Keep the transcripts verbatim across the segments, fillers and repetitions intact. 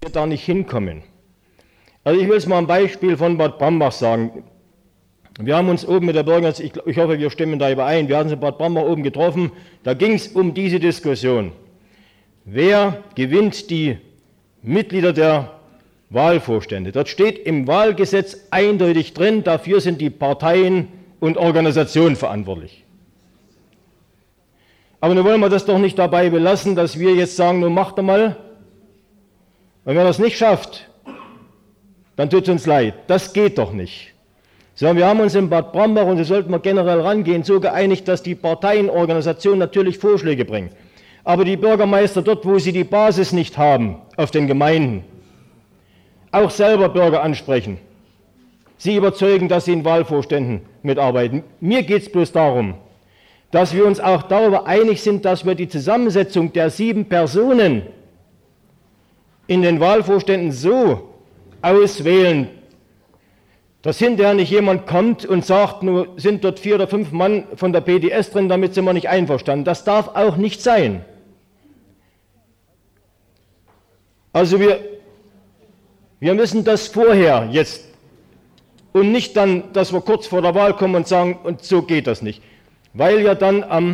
wir da nicht hinkommen. Also ich will es mal ein Beispiel von Bad Brambach sagen. Wir haben uns oben mit der Bürgerschaft, ich, ich hoffe, wir stimmen da überein, wir haben uns in Bad Brambach oben getroffen, da ging es um diese Diskussion. Wer gewinnt die Mitglieder der Wahlvorstände? Dort steht im Wahlgesetz eindeutig drin, dafür sind die Parteien und Organisationen verantwortlich. Aber nun wollen wir das doch nicht dabei belassen, dass wir jetzt sagen, nun macht er mal. Und wenn er das nicht schafft, dann tut es uns leid. Das geht doch nicht. Sondern wir haben uns in Bad Brambach, und so sollten wir generell rangehen, so geeinigt, dass die Parteienorganisationen natürlich Vorschläge bringen. Aber die Bürgermeister dort, wo sie die Basis nicht haben, auf den Gemeinden, auch selber Bürger ansprechen. Sie überzeugen, dass sie in Wahlvorständen mitarbeiten. Mir geht es bloß darum, dass wir uns auch darüber einig sind, dass wir die Zusammensetzung der sieben Personen in den Wahlvorständen so auswählen, dass hinterher nicht jemand kommt und sagt, nur sind dort vier oder fünf Mann von der P D S drin, damit sind wir nicht einverstanden. Das darf auch nicht sein. Also wir, wir müssen das vorher jetzt und nicht dann, dass wir kurz vor der Wahl kommen und sagen, und so geht das nicht. Weil ja dann am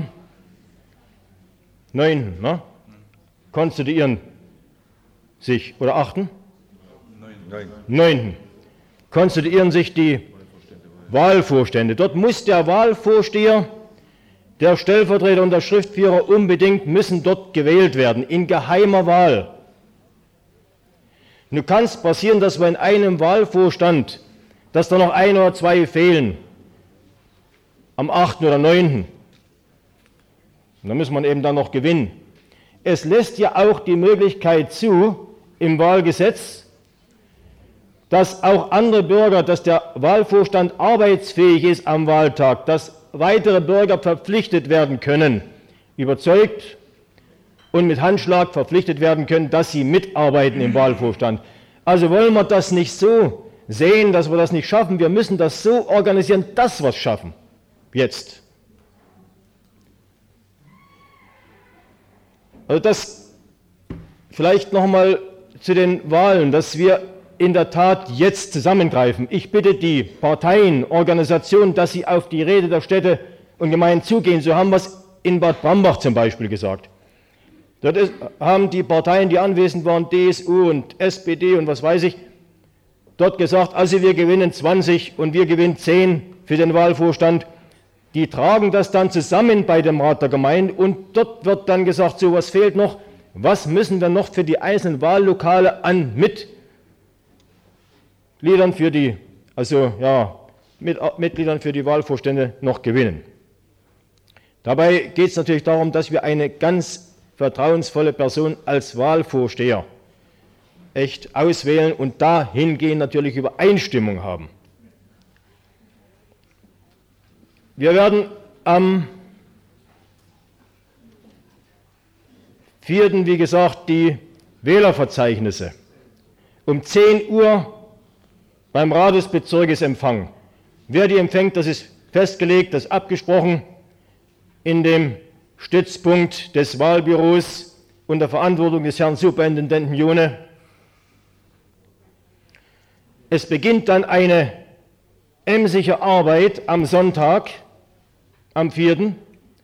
neunten Ne, konstituieren sich, oder achten neunten konstituieren sich die Wahlvorstände. Dort muss der Wahlvorsteher, der Stellvertreter und der Schriftführer unbedingt müssen dort gewählt werden, in geheimer Wahl. Nun kann es passieren, dass wir in einem Wahlvorstand, dass da noch ein oder zwei fehlen, am achten oder neunten Und da muss man eben dann noch gewinnen. Es lässt ja auch die Möglichkeit zu, im Wahlgesetz, dass auch andere Bürger, dass der Wahlvorstand arbeitsfähig ist am Wahltag, dass weitere Bürger verpflichtet werden können, überzeugt und mit Handschlag verpflichtet werden können, dass sie mitarbeiten im Wahlvorstand. Also wollen wir das nicht so sehen, dass wir das nicht schaffen. Wir müssen das so organisieren, dass wir es schaffen. Jetzt. Also das vielleicht nochmal zu den Wahlen, dass wir in der Tat jetzt zusammengreifen. Ich bitte die Parteien, Organisationen, dass sie auf die Räte der Städte und Gemeinden zugehen. So haben wir es in Bad Brambach zum Beispiel gesagt. Dort ist, haben die Parteien, die anwesend waren, D S U und S P D und was weiß ich, dort gesagt, also wir gewinnen zwanzig und wir gewinnen zehn für den Wahlvorstand. Die tragen das dann zusammen bei dem Rat der Gemeinde und dort wird dann gesagt, so was fehlt noch, was müssen wir noch für die einzelnen Wahllokale an Mitgliedern für die, also ja, mit, Mitgliedern für die Wahlvorstände noch gewinnen. Dabei geht es natürlich darum, dass wir eine ganz vertrauensvolle Person als Wahlvorsteher echt auswählen und dahingehend natürlich Übereinstimmung haben. Wir werden am vierten wie gesagt, die Wählerverzeichnisse um zehn Uhr beim Rat des Bezirkes empfangen. Wer die empfängt, das ist festgelegt, das ist abgesprochen in dem Stützpunkt des Wahlbüros unter Verantwortung des Herrn Superintendenten Jone. Es beginnt dann eine emsige Arbeit am Sonntag, am vierten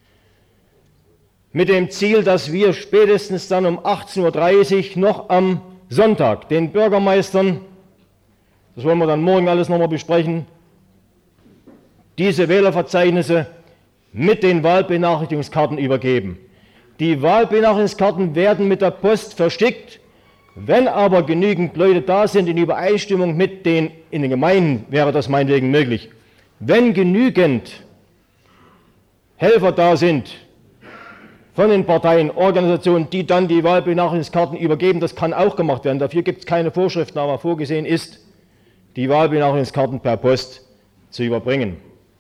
mit dem Ziel, dass wir spätestens dann um achtzehn Uhr dreißig noch am Sonntag den Bürgermeistern, das wollen wir dann morgen alles nochmal besprechen, diese Wählerverzeichnisse mit den Wahlbenachrichtigungskarten übergeben. Die Wahlbenachrichtigungskarten werden mit der Post verschickt. Wenn aber genügend Leute da sind, in Übereinstimmung mit den, in den Gemeinden wäre das meinetwegen möglich. Wenn genügend Helfer da sind von den Parteien, Organisationen, die dann die Wahlbenachrichtigungskarten übergeben, das kann auch gemacht werden. Dafür gibt es keine Vorschriften, aber vorgesehen ist, die Wahlbenachrichtigungskarten per Post zu überbringen.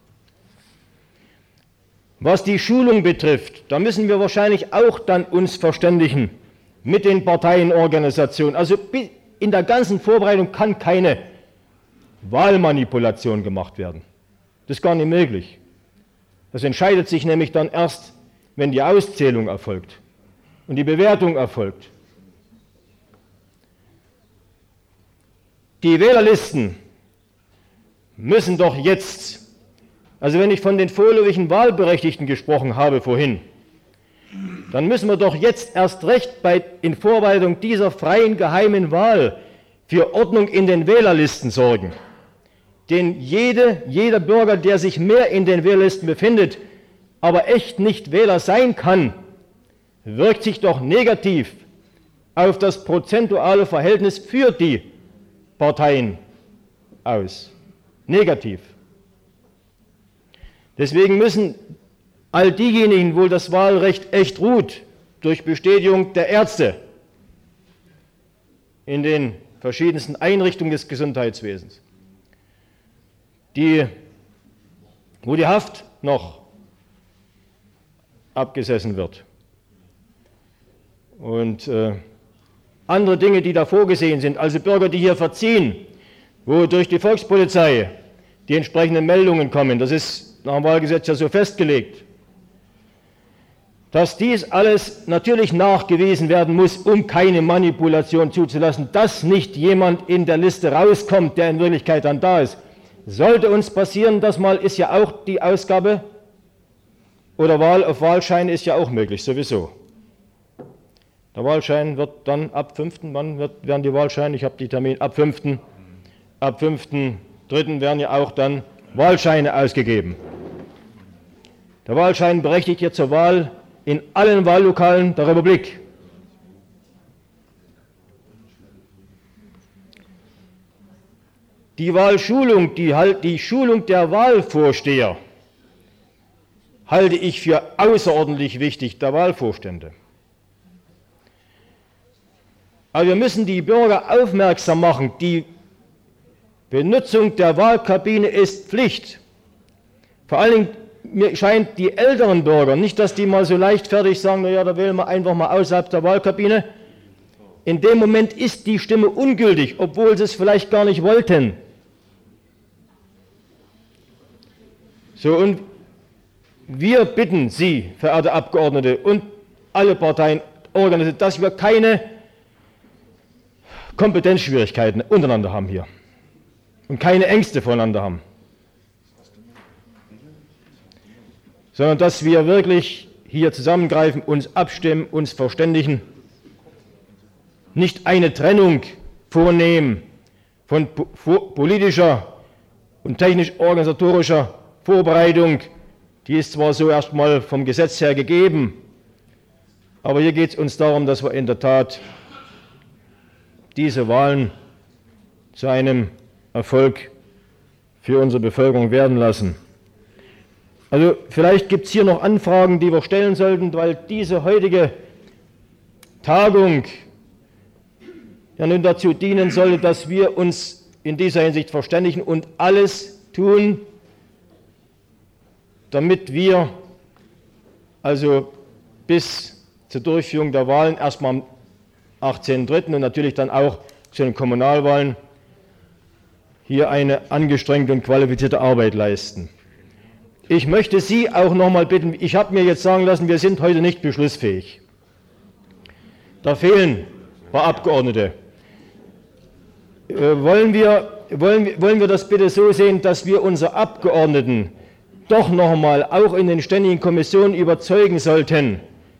Was die Schulung betrifft, da müssen wir wahrscheinlich auch dann uns verständigen mit den Parteienorganisationen. Also in der ganzen Vorbereitung kann keine Wahlmanipulation gemacht werden. Das ist gar nicht möglich. Das entscheidet sich nämlich dann erst, wenn die Auszählung erfolgt und die Bewertung erfolgt. Die Wählerlisten müssen doch jetzt, also wenn ich von den vorläufigen Wahlberechtigten gesprochen habe vorhin, dann müssen wir doch jetzt erst recht bei, in Vorbereitung dieser freien, geheimen Wahl für Ordnung in den Wählerlisten sorgen. Denn jede, jeder Bürger, der sich mehr in den Wählerlisten befindet, aber echt nicht Wähler sein kann, wirkt sich doch negativ auf das prozentuale Verhältnis für die Parteien aus. Negativ. Deswegen müssen all diejenigen, wo das Wahlrecht echt ruht, durch Bestätigung der Ärzte in den verschiedensten Einrichtungen des Gesundheitswesens, die, wo die Haft noch abgesessen wird und äh, andere Dinge, die da vorgesehen sind, also Bürger, die hier verziehen, wo durch die Volkspolizei die entsprechenden Meldungen kommen, das ist nach dem Wahlgesetz ja so festgelegt, dass dies alles natürlich nachgewiesen werden muss, um keine Manipulation zuzulassen, dass nicht jemand in der Liste rauskommt, der in Wirklichkeit dann da ist. Sollte uns passieren, das mal ist ja auch die Ausgabe oder Wahl auf Wahlschein ist ja auch möglich, sowieso. Der Wahlschein wird dann ab fünften Wann wird, werden die Wahlscheine? Ich habe die Termine ab fünften Ab fünften dritten werden ja auch dann Wahlscheine ausgegeben. Der Wahlschein berechtigt hier zur Wahl in allen Wahllokalen der Republik. Die Wahlschulung, die, die Schulung der Wahlvorsteher halte ich für außerordentlich wichtig, der Wahlvorstände. Aber wir müssen die Bürger aufmerksam machen, die Benutzung der Wahlkabine ist Pflicht. Vor allen Dingen, mir scheint die älteren Bürger, nicht, dass die mal so leichtfertig sagen, naja, da wählen wir einfach mal außerhalb der Wahlkabine. In dem Moment ist die Stimme ungültig, obwohl sie es vielleicht gar nicht wollten. So, und wir bitten Sie, verehrte Abgeordnete und alle Parteien, Organisationen, dass wir keine Kompetenzschwierigkeiten untereinander haben hier und keine Ängste voneinander haben, sondern dass wir wirklich hier zusammengreifen, uns abstimmen, uns verständigen, nicht eine Trennung vornehmen von politischer und technisch-organisatorischer Vorbereitung, die ist zwar so erstmal vom Gesetz her gegeben, aber hier geht es uns darum, dass wir in der Tat diese Wahlen zu einem Erfolg für unsere Bevölkerung werden lassen. Also vielleicht gibt es hier noch Anfragen, die wir stellen sollten, weil diese heutige Tagung ja nun dazu dienen sollte, dass wir uns in dieser Hinsicht verständigen und alles tun, damit wir also bis zur Durchführung der Wahlen erstmal am achtzehnten dritten und natürlich dann auch zu den Kommunalwahlen hier eine angestrengte und qualifizierte Arbeit leisten. Ich möchte Sie auch noch mal bitten, ich habe mir jetzt sagen lassen, wir sind heute nicht beschlussfähig. Da fehlen ein paar Abgeordnete. Äh, wollen wir, wollen, wollen wir das bitte so sehen, dass wir unsere Abgeordneten doch noch mal auch in den ständigen Kommissionen überzeugen sollten?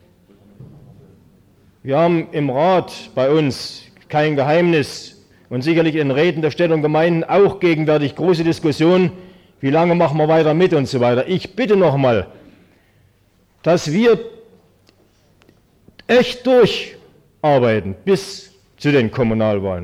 Wir haben im Rat bei uns kein Geheimnis und sicherlich in Räten der Städte und Gemeinden auch gegenwärtig große Diskussionen, wie lange machen wir weiter mit und so weiter. Ich bitte noch mal, dass wir echt durcharbeiten bis zu den Kommunalwahlen.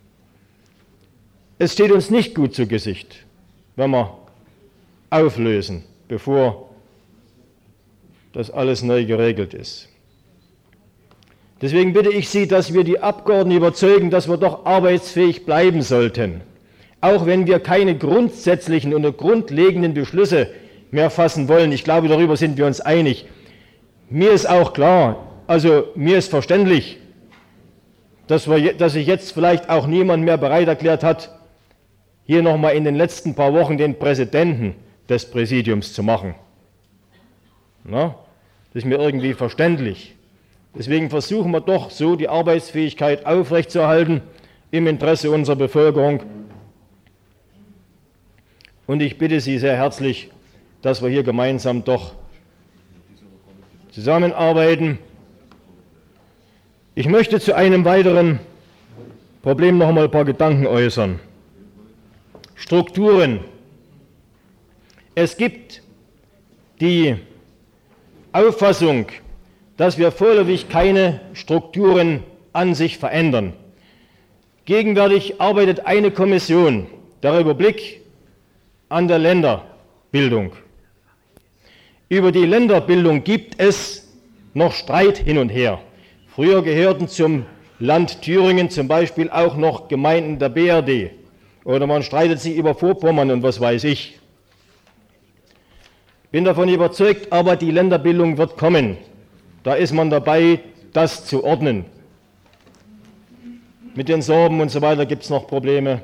Es steht uns nicht gut zu Gesicht, wenn wir auflösen, bevor das alles neu geregelt ist. Deswegen bitte ich Sie, dass wir die Abgeordneten überzeugen, dass wir doch arbeitsfähig bleiben sollten, auch wenn wir keine grundsätzlichen und grundlegenden Beschlüsse mehr fassen wollen. Ich glaube, darüber sind wir uns einig. Mir ist auch klar, also mir ist verständlich, dass, wir, dass sich jetzt vielleicht auch niemand mehr bereit erklärt hat, hier nochmal in den letzten paar Wochen den Präsidenten des Präsidiums zu machen. Na, das ist mir irgendwie verständlich. Deswegen versuchen wir doch so die Arbeitsfähigkeit aufrechtzuerhalten, im Interesse unserer Bevölkerung. Und ich bitte Sie sehr herzlich, dass wir hier gemeinsam doch zusammenarbeiten. Ich möchte zu einem weiteren Problem noch einmal ein paar Gedanken äußern. Strukturen. Es gibt die Auffassung, dass wir vorläufig keine Strukturen an sich verändern. Gegenwärtig arbeitet eine Kommission der Republik an der Länderbildung. Über die Länderbildung gibt es noch Streit hin und her. Früher gehörten zum Land Thüringen zum Beispiel auch noch Gemeinden der B R D. Oder man streitet sich über Vorpommern und was weiß ich. Ich bin davon überzeugt, aber die Länderbildung wird kommen. Da ist man dabei, das zu ordnen. Mit den Sorben und so weiter gibt es noch Probleme.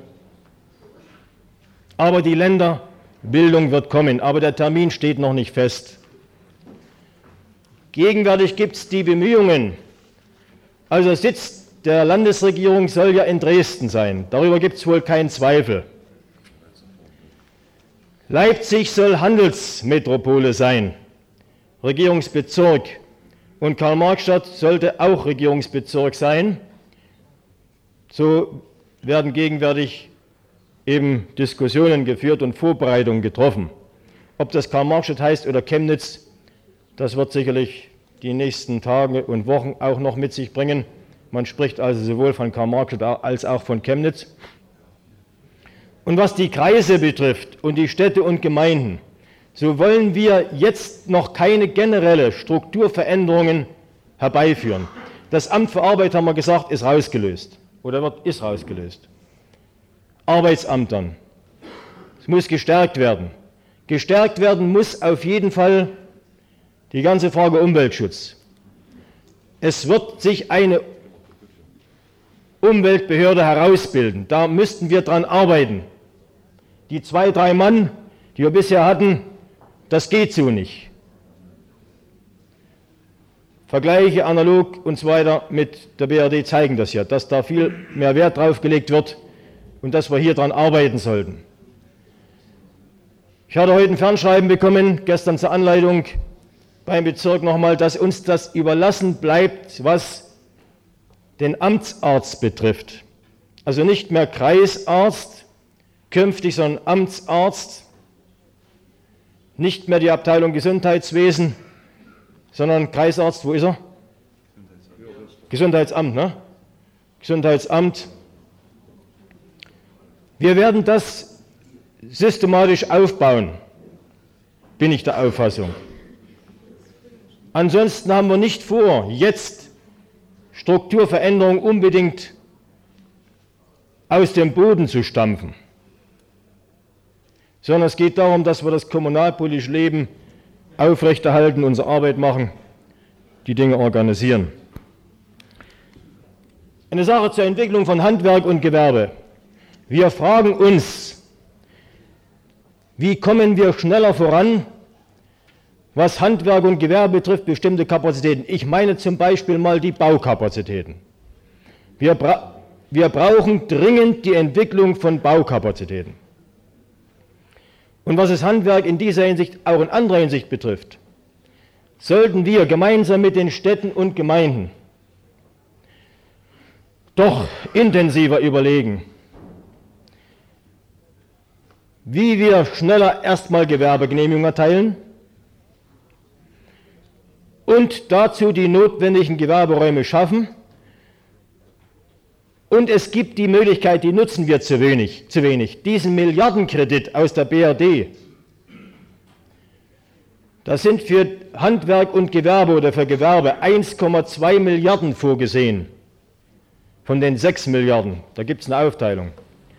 Aber die Länderbildung wird kommen, aber der Termin steht noch nicht fest. Gegenwärtig gibt es die Bemühungen, also Sitz der Landesregierung soll ja in Dresden sein, darüber gibt es wohl keinen Zweifel. Leipzig soll Handelsmetropole sein, Regierungsbezirk, und Karl-Marx-Stadt sollte auch Regierungsbezirk sein. So werden gegenwärtig eben Diskussionen geführt und Vorbereitungen getroffen. Ob das Karl-Marx-Stadt heißt oder Chemnitz, das wird sicherlich die nächsten Tage und Wochen auch noch mit sich bringen. Man spricht also sowohl von Karl-Marx-Stadt als auch von Chemnitz. Und was die Kreise betrifft und die Städte und Gemeinden, so wollen wir jetzt noch keine generelle Strukturveränderungen herbeiführen. Das Amt für Arbeit, haben wir gesagt, ist rausgelöst oder wird, ist rausgelöst. Arbeitsamt dann. Es muss gestärkt werden. Gestärkt werden muss auf jeden Fall die ganze Frage Umweltschutz. Es wird sich eine Umweltbehörde herausbilden. Da müssten wir dran arbeiten. Die zwei, drei Mann, die wir bisher hatten, das geht so nicht. Vergleiche analog und so weiter mit der B R D zeigen das ja, dass da viel mehr Wert drauf gelegt wird und dass wir hier dran arbeiten sollten. Ich hatte heute ein Fernschreiben bekommen, gestern zur Anleitung beim Bezirk nochmal, dass uns das überlassen bleibt, was den Amtsarzt betrifft. Also nicht mehr Kreisarzt künftig, sondern Amtsarzt, nicht mehr die Abteilung Gesundheitswesen, sondern Kreisarzt, wo ist er? Gesundheitsamt, ne? Gesundheitsamt. Wir werden das systematisch aufbauen, bin ich der Auffassung. Ansonsten haben wir nicht vor, jetzt Strukturveränderungen unbedingt aus dem Boden zu stampfen, sondern es geht darum, dass wir das kommunalpolitische Leben aufrechterhalten, unsere Arbeit machen, die Dinge organisieren. Eine Sache zur Entwicklung von Handwerk und Gewerbe. Wir fragen uns, wie kommen wir schneller voran, was Handwerk und Gewerbe betrifft, bestimmte Kapazitäten. Ich meine zum Beispiel mal die Baukapazitäten. Wir, bra- wir brauchen dringend die Entwicklung von Baukapazitäten. Und was das Handwerk in dieser Hinsicht, auch in anderer Hinsicht betrifft, sollten wir gemeinsam mit den Städten und Gemeinden doch intensiver überlegen, wie wir schneller erstmal Gewerbegenehmigungen erteilen und dazu die notwendigen Gewerberäume schaffen. Und es gibt die Möglichkeit, die nutzen wir zu wenig, zu wenig, diesen Milliardenkredit aus der B R D. Das sind für Handwerk und Gewerbe oder für Gewerbe eins Komma zwei Milliarden vorgesehen, von den sechs Milliarden, da gibt es eine Aufteilung.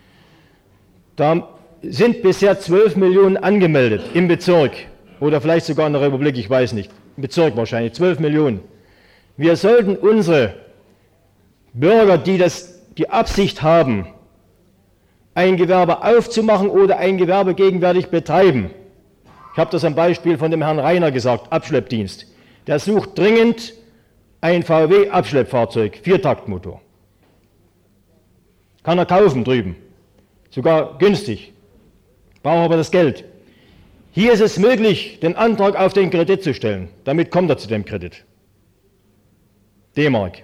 Da sind bisher zwölf Millionen angemeldet im Bezirk oder vielleicht sogar in der Republik, ich weiß nicht, im Bezirk wahrscheinlich, zwölf Millionen. Wir sollten unsere Bürger, die das die Absicht haben, ein Gewerbe aufzumachen oder ein Gewerbe gegenwärtig betreiben. Ich habe das am Beispiel von dem Herrn Reiner gesagt, Abschleppdienst. Der sucht dringend ein V W-Abschleppfahrzeug, Viertaktmotor. Kann er kaufen drüben, sogar günstig, braucht aber das Geld. Hier ist es möglich, den Antrag auf den Kredit zu stellen. Damit kommt er zu dem Kredit. D-Mark.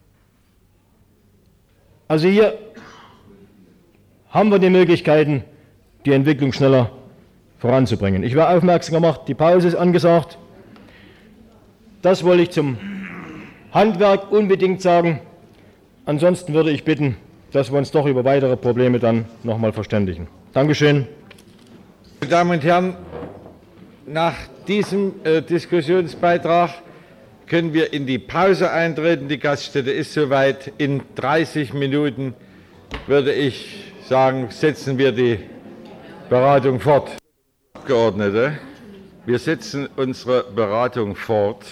Also hier haben wir die Möglichkeiten, die Entwicklung schneller voranzubringen. Ich werde aufmerksam gemacht, die Pause ist angesagt. Das wollte ich zum Handwerk unbedingt sagen. Ansonsten würde ich bitten, dass wir uns doch über weitere Probleme dann nochmal verständigen. Dankeschön. Meine Damen und Herren, nach diesem äh, Diskussionsbeitrag können wir in die Pause eintreten. Die Gaststätte ist soweit. In dreißig Minuten würde ich sagen, setzen wir die Beratung fort. Abgeordnete, wir setzen unsere Beratung fort.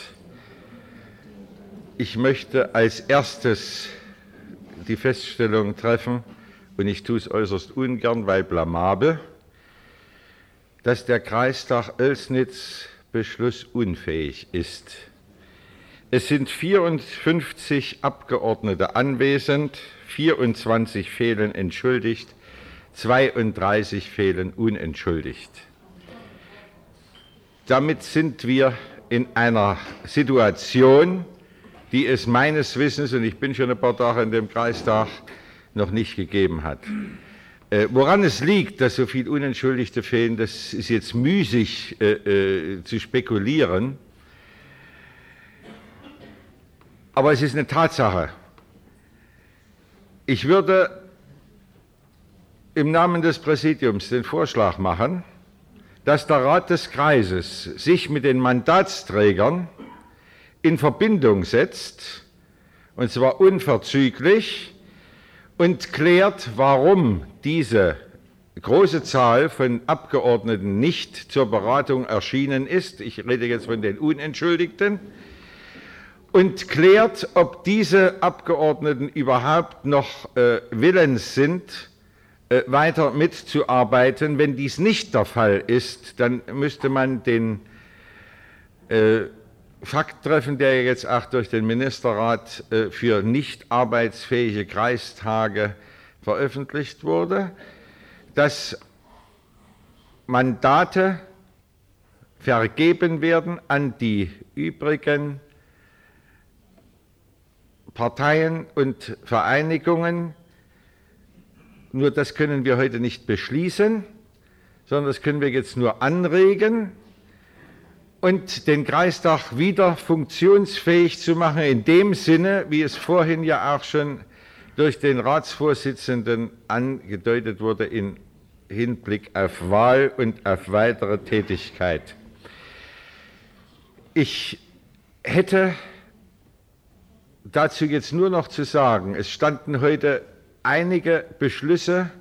Ich möchte als erstes die Feststellung treffen, und ich tue es äußerst ungern, weil blamabel, dass der Kreistag Oelsnitz beschlussunfähig ist. Es sind vierundfünfzig Abgeordnete anwesend, vierundzwanzig fehlen entschuldigt, zweiunddreißig fehlen unentschuldigt. Damit sind wir in einer Situation, die es meines Wissens, und ich bin schon ein paar Tage in dem Kreistag, noch nicht gegeben hat. Äh, woran es liegt, dass so viele Unentschuldigte fehlen, das ist jetzt müßig äh, äh, zu spekulieren. Aber es ist eine Tatsache. Ich würde im Namen des Präsidiums den Vorschlag machen, dass der Rat des Kreises sich mit den Mandatsträgern in Verbindung setzt, und zwar unverzüglich, und klärt, warum diese große Zahl von Abgeordneten nicht zur Beratung erschienen ist. Ich rede jetzt von den Unentschuldigten. Und klärt, ob diese Abgeordneten überhaupt noch äh, willens sind, äh, weiter mitzuarbeiten. Wenn dies nicht der Fall ist, dann müsste man den äh, Fakt treffen, der jetzt auch durch den Ministerrat äh, für nicht arbeitsfähige Kreistage veröffentlicht wurde, dass Mandate vergeben werden an die übrigen Parteien und Vereinigungen. Nur das können wir heute nicht beschließen, sondern das können wir jetzt nur anregen und den Kreistag wieder funktionsfähig zu machen, in dem Sinne, wie es vorhin ja auch schon durch den Ratsvorsitzenden angedeutet wurde, in Hinblick auf Wahl und auf weitere Tätigkeit. Ich hätte dazu jetzt nur noch zu sagen, es standen heute einige Beschlüsse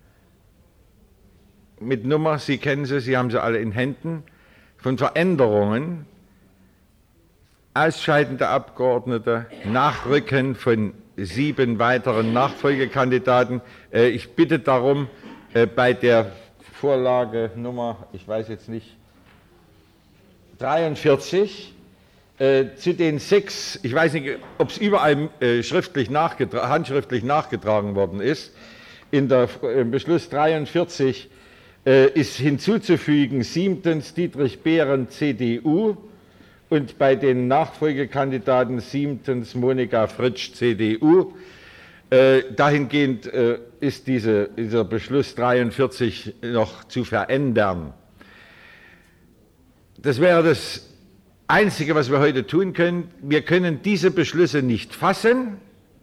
mit Nummer, Sie kennen sie, Sie haben sie alle in Händen, von Veränderungen, Ausscheiden der Abgeordneten, Nachrücken von sieben weiteren Nachfolgekandidaten. Ich bitte darum, bei der Vorlage Nummer, ich weiß jetzt nicht, dreiundvierzig, zu den sechs, ich weiß nicht, ob es überall schriftlich nachgetra- handschriftlich nachgetragen worden ist, in der im Beschluss dreiundvierzig ist hinzuzufügen, siebtens Dietrich Behren, C D U, und bei den Nachfolgekandidaten siebtens Monika Fritsch, C D U. Äh, dahingehend äh, ist diese, dieser Beschluss dreiundvierzig noch zu verändern. Das wäre das Einzige, was wir heute tun können. Wir können diese Beschlüsse nicht fassen,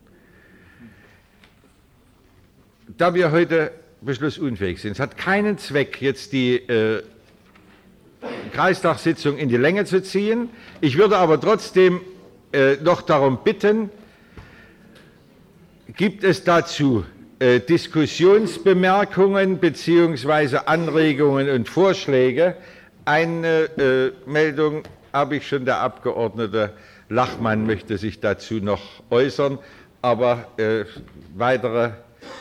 da wir heute beschlussunfähig sind. Es hat keinen Zweck, jetzt die äh, Kreistagssitzung in die Länge zu ziehen. Ich würde aber trotzdem äh, noch darum bitten, gibt es dazu äh, Diskussionsbemerkungen bzw. Anregungen und Vorschläge? Eine äh, Meldung habe ich schon, der Abgeordnete Lachmann möchte sich dazu noch äußern, aber äh, weitere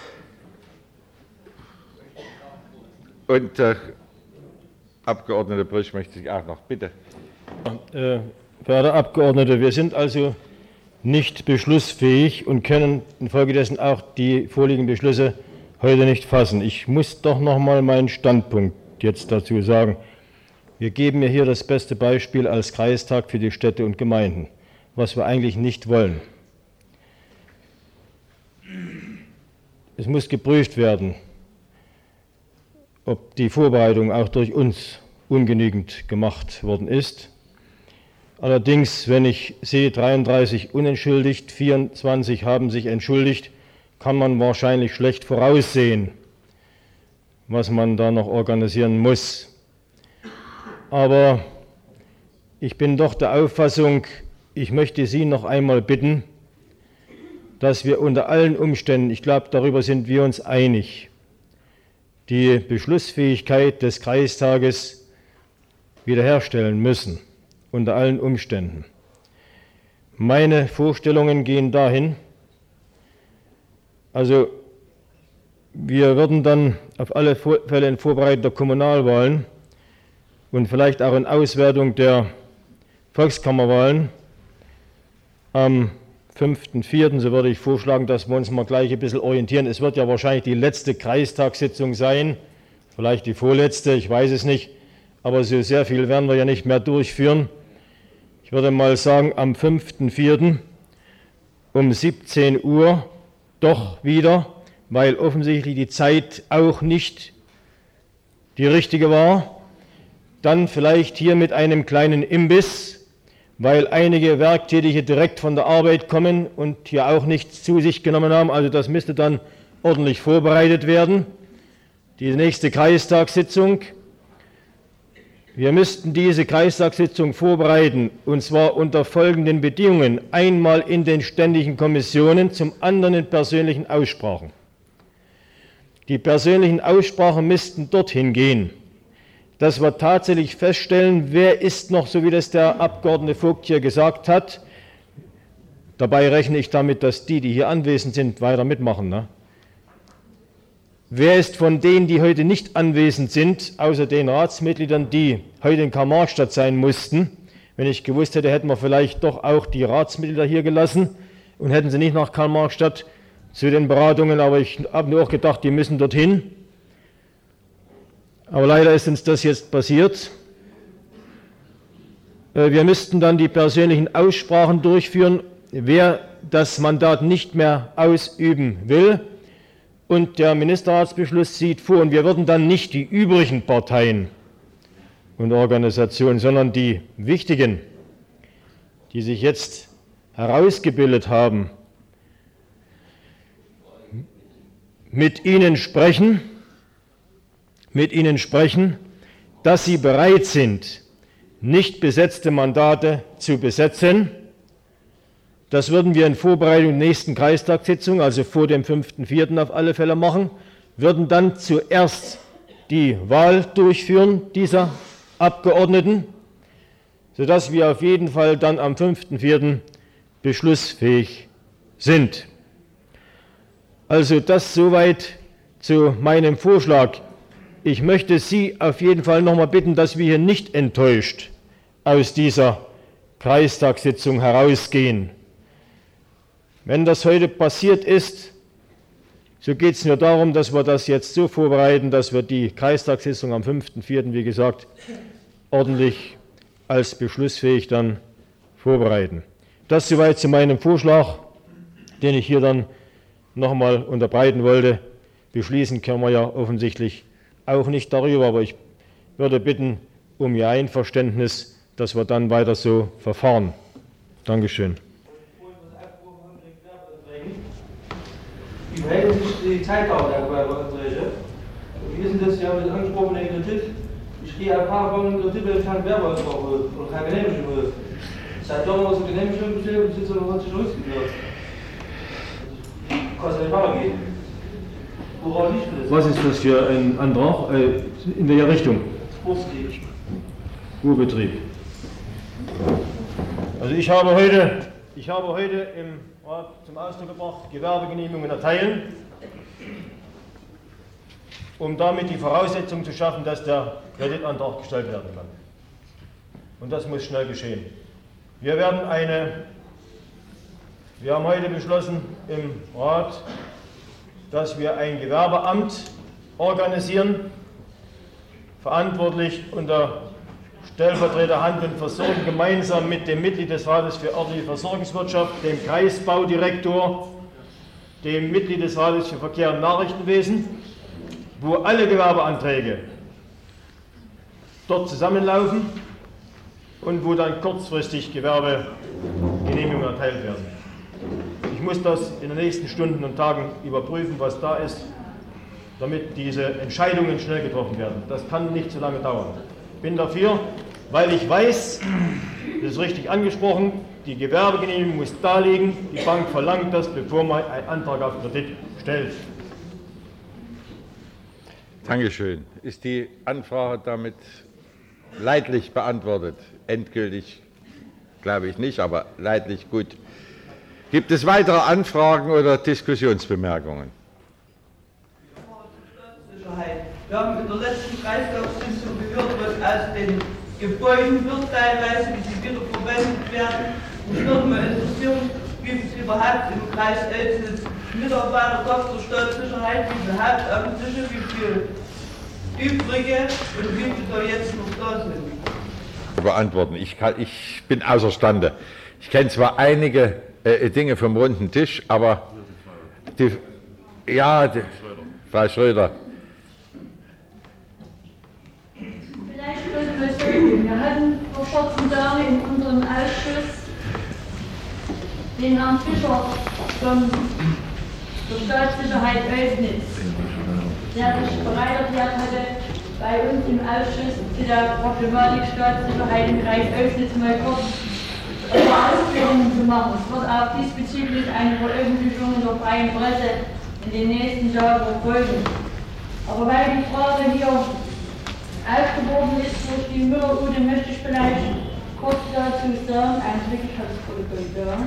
und äh, Abgeordnete Brüsch möchte sich auch noch, bitte. Äh, verehrter Abgeordnete, wir sind also nicht beschlussfähig und können infolgedessen auch die vorliegenden Beschlüsse heute nicht fassen. Ich muss doch noch mal meinen Standpunkt jetzt dazu sagen. Wir geben mir hier das beste Beispiel als Kreistag für die Städte und Gemeinden, was wir eigentlich nicht wollen. Es muss geprüft werden, ob die Vorbereitung auch durch uns ungenügend gemacht worden ist. Allerdings, wenn ich sehe, dreiunddreißig unentschuldigt, vierundzwanzig haben sich entschuldigt, kann man wahrscheinlich schlecht voraussehen, was man da noch organisieren muss. Aber ich bin doch der Auffassung, ich möchte Sie noch einmal bitten, dass wir unter allen Umständen, ich glaube, darüber sind wir uns einig, die Beschlussfähigkeit des Kreistages wiederherstellen müssen, unter allen Umständen. Meine Vorstellungen gehen dahin, also wir würden dann auf alle Fälle in Vorbereitung der Kommunalwahlen und vielleicht auch in Auswertung der Volkskammerwahlen am fünften vierten, so würde ich vorschlagen, dass wir uns mal gleich ein bisschen orientieren. Es wird ja wahrscheinlich die letzte Kreistagssitzung sein, vielleicht die vorletzte, ich weiß es nicht, aber so sehr viel werden wir ja nicht mehr durchführen. Ich würde mal sagen, am fünften vierten um siebzehn Uhr doch wieder, weil offensichtlich die Zeit auch nicht die richtige war, dann vielleicht hier mit einem kleinen Imbiss, weil einige Werktätige direkt von der Arbeit kommen und hier auch nichts zu sich genommen haben. Also das müsste dann ordentlich vorbereitet werden. Die nächste Kreistagssitzung. Wir müssten diese Kreistagssitzung vorbereiten, und zwar unter folgenden Bedingungen. Einmal in den ständigen Kommissionen, zum anderen in persönlichen Aussprachen. Die persönlichen Aussprachen müssten dorthin gehen, dass wir tatsächlich feststellen, wer ist noch, so wie das der Abgeordnete Vogt hier gesagt hat. Dabei rechne ich damit, dass die, die hier anwesend sind, weiter mitmachen. Ne? Wer ist von denen, die heute nicht anwesend sind, außer den Ratsmitgliedern, die heute in Karl-Marx-Stadt sein mussten? Wenn ich gewusst hätte, hätten wir vielleicht doch auch die Ratsmitglieder hier gelassen und hätten sie nicht nach Karl-Marx-Stadt zu den Beratungen, aber ich habe nur auch gedacht, die müssen dorthin. Aber leider ist uns das jetzt passiert. Wir müssten dann die persönlichen Aussprachen durchführen, wer das Mandat nicht mehr ausüben will. Und der Ministerratsbeschluss sieht vor, und wir würden dann nicht die übrigen Parteien und Organisationen, sondern die wichtigen, die sich jetzt herausgebildet haben, mit ihnen sprechen, mit ihnen sprechen, dass sie bereit sind, nicht besetzte Mandate zu besetzen. Das würden wir in Vorbereitung der nächsten Kreistagssitzung, also vor dem fünften vierten auf alle Fälle machen, würden dann zuerst die Wahl durchführen dieser Abgeordneten, sodass wir auf jeden Fall dann am fünften vierten beschlussfähig sind. Also das soweit zu meinem Vorschlag. Ich möchte Sie auf jeden Fall noch mal bitten, dass wir hier nicht enttäuscht aus dieser Kreistagssitzung herausgehen. Wenn das heute passiert ist, so geht es nur darum, dass wir das jetzt so vorbereiten, dass wir die Kreistagssitzung am fünften vierten, wie gesagt, ordentlich als beschlussfähig dann vorbereiten. Das soweit zu meinem Vorschlag, den ich hier dann noch einmal unterbreiten wollte. Beschließen können wir ja offensichtlich auch nicht darüber, aber ich würde bitten um Ihr Einverständnis, dass wir dann weiter so verfahren. Dankeschön. Wie verhält sich die Zeitdauer der Gewerbeanträge? Wie ist denn das, Sie haben das angesprochen, den Kredit? Ich gehe ein paar Wochen Kredit, wenn ich keinen Gewerbeantrag will oder keine Genehmigung will. Seit Jahren muss eine Genehmigung bestehen und sind so noch nicht losgeführt. Kann es nicht weitergehen. Woran liegt das? Was ist das für ein Antrag? In welcher Richtung? Ruhrbetrieb. Ruhrbetrieb. Also ich habe heute, ich habe heute im Rat zum Ausdruck gebracht, Gewerbegenehmigungen erteilen, um damit die Voraussetzung zu schaffen, dass der Kreditantrag gestellt werden kann. Und das muss schnell geschehen. Wir werden eine Wir haben heute beschlossen im Rat, dass wir ein Gewerbeamt organisieren, verantwortlich unter Stellvertreter Hand und Versorgung gemeinsam mit dem Mitglied des Rates für örtliche Versorgungswirtschaft, dem Kreisbaudirektor, dem Mitglied des Rates für Verkehr und Nachrichtenwesen, wo alle Gewerbeanträge dort zusammenlaufen und wo dann kurzfristig Gewerbegenehmigungen erteilt werden. Ich muss das in den nächsten Stunden und Tagen überprüfen, was da ist, damit diese Entscheidungen schnell getroffen werden. Das kann nicht so lange dauern. Ich bin dafür, weil ich weiß, das ist richtig angesprochen, die Gewerbegenehmigung muss da liegen, die Bank verlangt das, bevor man einen Antrag auf Kredit stellt. Dankeschön. Ist die Anfrage damit leidlich beantwortet? Endgültig glaube ich nicht, aber leidlich gut. Gibt es weitere Anfragen oder Diskussionsbemerkungen? Wir haben in der letzten Kreislauffrist gehört, was aus den Gebäuden wird, teilweise, wie sie wieder verwendet werden. Mich würde mal interessieren, wie es überhaupt im Kreis Oelsnitz Mitarbeiter gab zur Staatssicherheit, wie viele Hauptamtliche, wie viele übrige und wie viele da jetzt noch da sind. Beantworten. Ich, kann, ich bin außerstande. Ich kenne zwar einige äh, Dinge vom runden Tisch, aber die, ja, die, Frau Schröder. Vielleicht können wir sagen, wir hatten vor vierzehn Tagen in unserem Ausschuss den Herrn Fischer von der Staatssicherheit Oelsnitz, der sich bereit erklärt hatte, bei uns im Ausschuss zu der Problematik Staatssicherheit im Kreis Oelsnitz mal kurz Ausführungen zu machen. Es wird auch diesbezüglich eine Veröffentlichung in der freien Presse in den nächsten Tagen erfolgen. Aber weil die Frage hier aufgeworfen ist durch die Müller-Ute, möchte ich vielleicht kurz dazu sagen, einen Blick, ich habe das Protokoll da.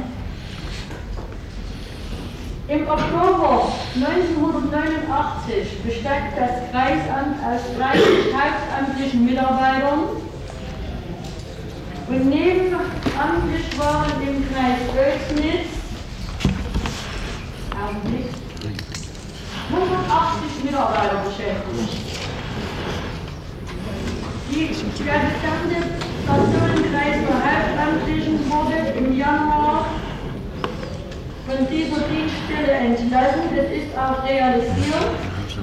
Im Oktober neunzehnhundertneunundachtzig bestand das Kreisamt aus dreißig hauptamtlichen Mitarbeitern und nebenamtlich waren im Kreis Oelsnitz hundertachtzig Mitarbeiter beschäftigt. Die, der gesamte Personenkreis der Hauptamtlichen wurde im Januar von dieser Dienststelle entlassen. Das ist auch realisiert.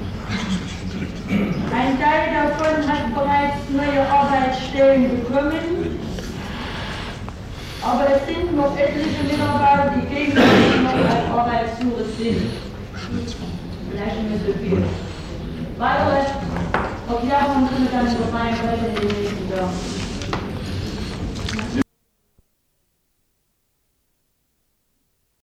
Ein Teil davon hat bereits neue Arbeitsstellen bekommen. Aber es sind noch etliche Mitarbeiter, die gegenwärtig noch auf Arbeitssuche sind. Vielleicht nicht so viel. Weitere Erklärungen können dann so rein in den nächsten Jahren.